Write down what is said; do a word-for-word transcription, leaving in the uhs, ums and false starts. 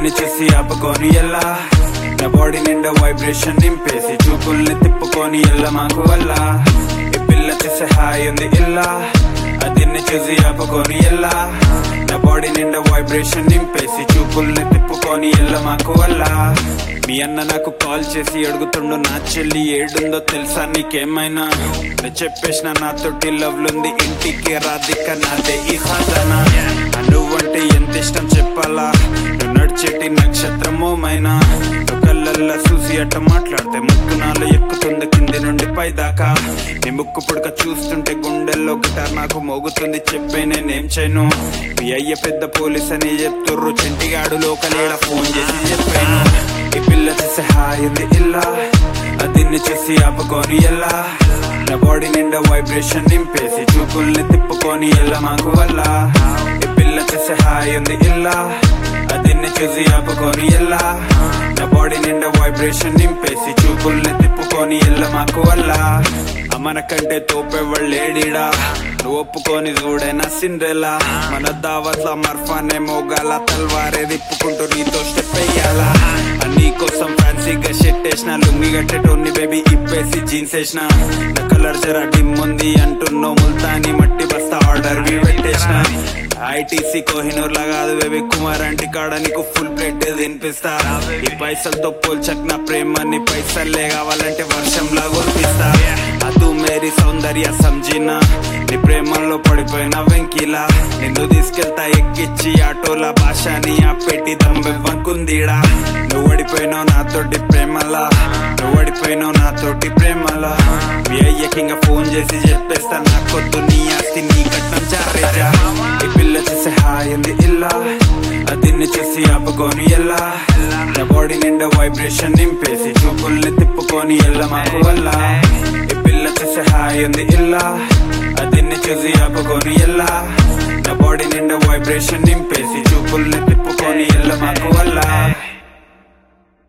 దీన్ని చూసి ఆపుకొని ఎలా నా బాడీ నిండా వైబ్రేషన్ నింపేసి చూపుల్ని తిప్పుకొని ఎల్ల మాకు వల్ల ఈ పిల్ల చూసే హాయ్ ఉంది ఇలా దీన్ని చూసి ఆపుకొని ఎలా నా బాడీ నిండా వైబ్రేషన్ నింపేసి చూపుల్ని తిప్పుకొని ఎల్ల మాకు వల్ల మీ అన్న నాకు కాల్ చేసి అడుగుతుండు నా చెల్లి ఏడుందో తెలుసా నీకేమైనా నేను చెప్పేసిన నాతోటి లవ్లుంది ఇంటికి రాధిక నాదే ఈ ఖజానా నువ్వంటే ఎంత ఇష్టం చెప్పాలా నువ్వు నడిచేటి నక్షత్రమోమైనా కళ్ళల్లా చూసి అట్ట మాట్లాడితే ముక్కు నాలో ఎక్కుతుంది కింది నుండి పై దాకా నీ ముక్కు పుడక చూస్తుంటే గుండెల్లో గిటార్ నాకు మోగుతుంది చెప్పే నేనేం చేయను మీ అయ్య పెద్ద పోలీస్ అని చెప్తుర్రు చెంటిగాడు లోకలేడ ఫోన్ చేసి చెప్పాను ఈ పిల్ల చూసి హాయ్ ఉంది ఇలా దీన్ని చూసి ఆపుకొని ఎలా నా బాడీ నిండా వైబ్రేషన్ నింపేసి చూపుల్ని తిప్పుకొని ఎలా మాకు వల్ల ఈ పిల్ల చూసి హాయ్ ఉంది ఇలా దీన్ని చూసి ఆపుకొని ఎలా నా బాడీ నిండా వైబ్రేషన్ నింపేసి చూపుల్ని తిప్పుకొని ఎలా మాకు వల్ల మనకంటే తోపేవాళ్ళేడిడా నువ్వు ఒప్పుకొని చూడేనా సిండ్రెలా మన దావత్ల మర్ఫానే మోగాల తల్వారే తిప్పుకుంటూ నీతో స్టెప్ వేయాలా నీకోసం ఫ్యాన్సీగా షర్ట్ వేసిన లుంగి కట్టేటోన్ని బేబీ ఇప్పేసి జీన్స్ వేసిన నా కలర్ జరా డిమ్ ఉంది అంటున్నావు ముల్తాని మట్టి బస్తా ఆర్డర్ వి పెట్టేసిన ఐటీసీ కోహినూర్ లా కాదు బేబీ కుమార్ అంటే కాడ నీకు ఫుల్ ప్లేట్ తినిపిస్తా ఈ పైసలతో పోల్చక్ నా ప్రేమని పైసలే కావాలంటే వర్షంలా కురిపిస్తా అదు మేరీ సౌందర్య సంజీనా నీ ప్రేమల్లో పడిపోయిన వెంకిలా నిన్ను తీసుకెళ్తా ఎక్కిచ్చి ఆటోల భాషని ఆ పెట్టి దమ్మెవ్వకుందిడా నువ్వు ఓడిపోయినావు నాతోటి ప్రేమలా నువ్వు ఓడిపోయినావు నాతోటి ప్రేమలా మీ అయ్యకింగా ఫోన్ చేసి చెప్పేస్తా నాకొద్దు నీ ఆస్తి నీ కట్నం చారేజా ఈ పిల్ల చూసి హాయ్ ఉంది ఇలా దీన్ని చూసి ఆపుకొని ఎలా నా బాడీ నిండా వైబ్రేషన్ నింపేసి చూపుల్ని తిప్పుకొని ఎలా మాకు వల్ల ఈ పిల్ల చూసి హాయ్ ఉంది ఇలా దీన్ని చూసి ఆపుకొని ఎలా నా బాడీ నిండా వైబ్రేషన్ నింపేసి చూపుల్ని తిప్పుకొని ఎలా మాకు వల్ల